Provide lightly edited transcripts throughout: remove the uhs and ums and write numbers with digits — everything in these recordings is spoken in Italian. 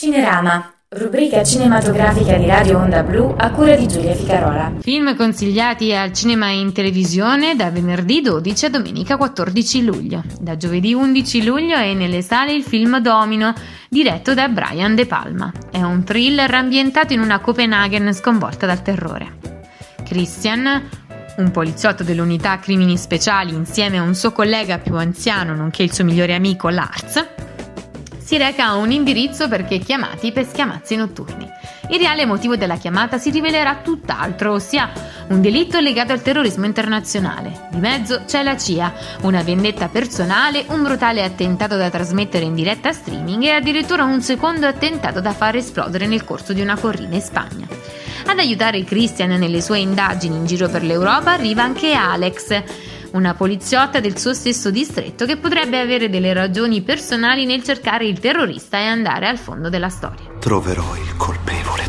Cinerama, rubrica cinematografica di Radio Onda Blu a cura di Giulia Ficarola. Film consigliati al cinema e in televisione da venerdì 12 a domenica 14 luglio. Da giovedì 11 luglio è nelle sale il film Domino, diretto da Brian De Palma. È un thriller ambientato in una Copenaghen sconvolta dal terrore. Christian, un poliziotto dell'unità crimini speciali insieme a un suo collega più anziano nonché il suo migliore amico Lars, si reca a un indirizzo perché chiamati per schiamazzi notturni. Il reale motivo della chiamata si rivelerà tutt'altro, ossia un delitto legato al terrorismo internazionale. Di mezzo c'è la CIA, una vendetta personale, un brutale attentato da trasmettere in diretta streaming e addirittura un secondo attentato da far esplodere nel corso di una corrida in Spagna. Ad aiutare Christian nelle sue indagini in giro per l'Europa arriva anche Alex, una poliziotta del suo stesso distretto che potrebbe avere delle ragioni personali nel cercare il terrorista e andare al fondo della storia. Troverò il colpevole.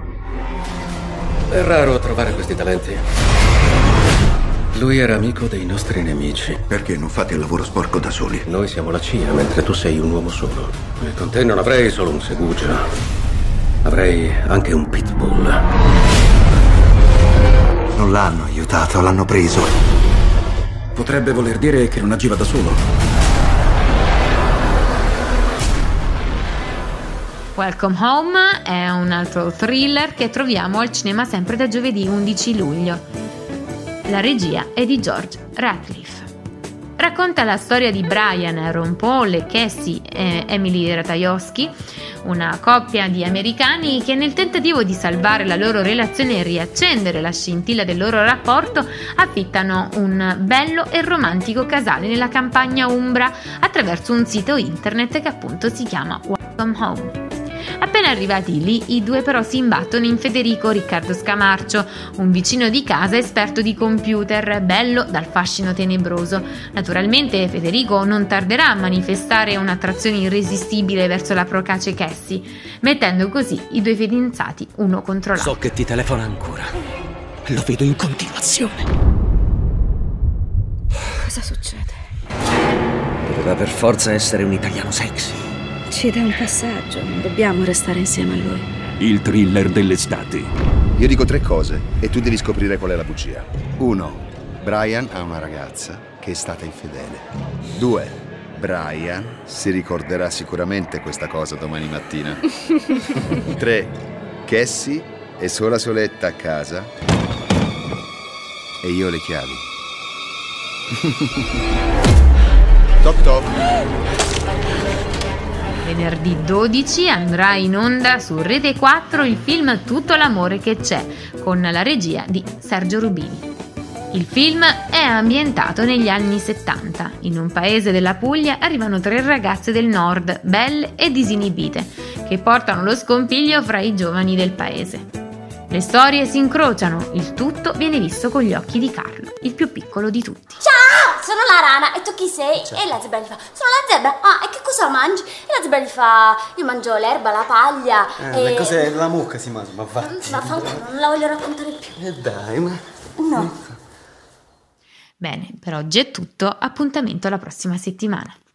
È raro trovare questi talenti. Lui era amico dei nostri nemici. Perché non fate il lavoro sporco da soli? Noi siamo la CIA, mentre tu sei un uomo solo. E con te non avrei solo un segugio. Avrei anche un pitbull. Non l'hanno aiutato, l'hanno preso. Potrebbe voler dire che non agiva da solo. Welcome Home è un altro thriller che troviamo al cinema sempre da giovedì 11 luglio. La regia è di George Ratliff. Racconta la storia di Brian, Ron Paul e Cassie e Emily Ratajkowski, una coppia di americani che nel tentativo di salvare la loro relazione e riaccendere la scintilla del loro rapporto affittano un bello e romantico casale nella campagna umbra attraverso un sito internet che appunto si chiama Welcome Home. Appena arrivati lì, i due però si imbattono in Federico Riccardo Scamarcio, un vicino di casa esperto di computer, bello dal fascino tenebroso. Naturalmente Federico non tarderà a manifestare un'attrazione irresistibile verso la procace Cassie, mettendo così i due fidanzati uno contro l'altro. So che ti telefona ancora. Lo vedo in continuazione. Cosa succede? Doveva per forza essere un italiano sexy. Ci dà un passaggio, non dobbiamo restare insieme a lui. Il thriller dell'estate. Io dico 3 cose e tu devi scoprire qual è la bugia. 1. Brian ha una ragazza che è stata infedele. 2. Brian si ricorderà sicuramente questa cosa domani mattina. 3. Cassie è sola soletta a casa e io ho le chiavi. Toc toc. Venerdì 12 andrà in onda su Rete 4 il film Tutto l'amore che c'è, con la regia di Sergio Rubini. Il film è ambientato negli anni 70. In un paese della Puglia arrivano 3 ragazze del nord, belle e disinibite, che portano lo scompiglio fra i giovani del paese. Le storie si incrociano, il tutto viene visto con gli occhi di Carlo, il più piccolo di tutti. Ciao, sono la rana e tu chi sei? Ciao. E la zebra gli fa, sono la zebra, e che cosa mangi? E la zebra gli fa, io mangio l'erba, la paglia e... cos'è? La mucca si mangia, ma va. Ma fanculo, non la voglio raccontare più. Dai, ma... No. Bene, per oggi è tutto, appuntamento alla prossima settimana.